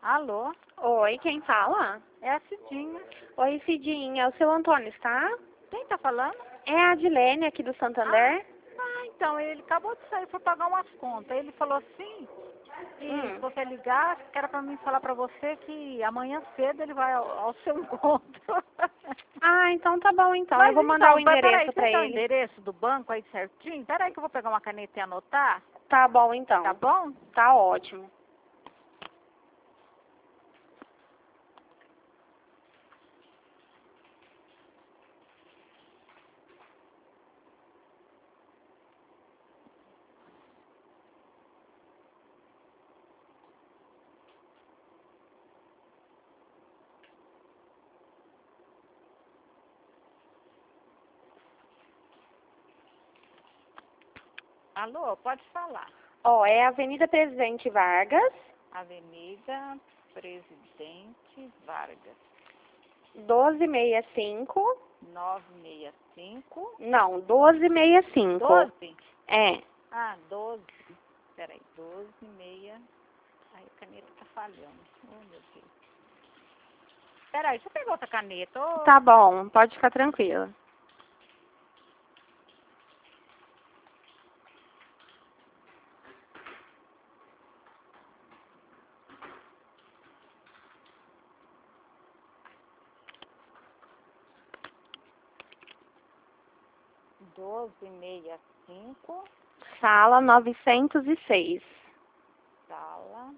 Alô? Oi, quem fala? É a Cidinha. Oi, Cidinha, o seu Antônio está? Quem tá falando? É a Adilene aqui do Santander. Então, ele acabou de sair para pagar umas contas. Ele falou assim, que se você ligar, que era para mim falar para você que amanhã cedo ele vai ao seu encontro. Ah, então tá bom então. Mas Eu vou mandar então, o peraí, endereço você pra tem o ele. endereço do banco aí certinho? Peraí que eu vou pegar uma caneta e anotar, Tá bom tá então. bom? Tá ótimo. Alô, pode falar. Ó, é Avenida Presidente Vargas, Avenida Presidente Vargas, 1265. 965. Não, 1265. 12? É. Ah, 12. Peraí, 12, meia. Ai, a caneta tá falhando. Oh, meu Deus. Peraí, deixa eu pegar outra caneta. Tá bom, pode ficar tranquila. Oh, 1265, Sala 906. sala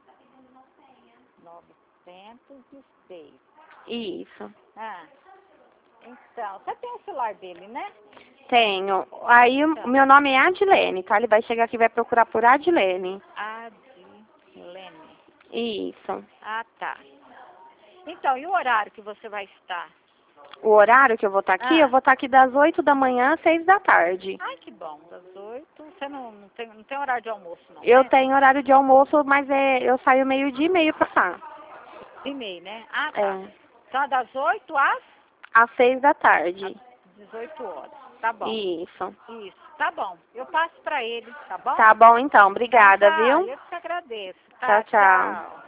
906. Isso. Ah, então, você tem o celular dele, né? Tenho. Aí o Então, meu nome é Adilene, tá? Ele vai chegar aqui e vai procurar por Adilene. Adilene. Isso. Ah, tá. Então, e o horário que você vai estar? O horário que eu vou estar aqui, eu Ah, vou estar aqui das 8 da manhã às 6 da tarde. ai, que bom, das 8. Você não tem horário de almoço, não, Eu né? tenho horário de almoço, mas eu saio meio-dia e meio pra cá. E-mail, né? Ah, tá. É. Então, é das 8 às Às 6 da tarde. 18 horas. Tá bom. Isso. Isso, tá bom. Eu passo pra ele, tá bom? Tá bom então. Então Obrigada, tá, viu? eu que te agradeço. Tchau, Tá, tchau. tchau.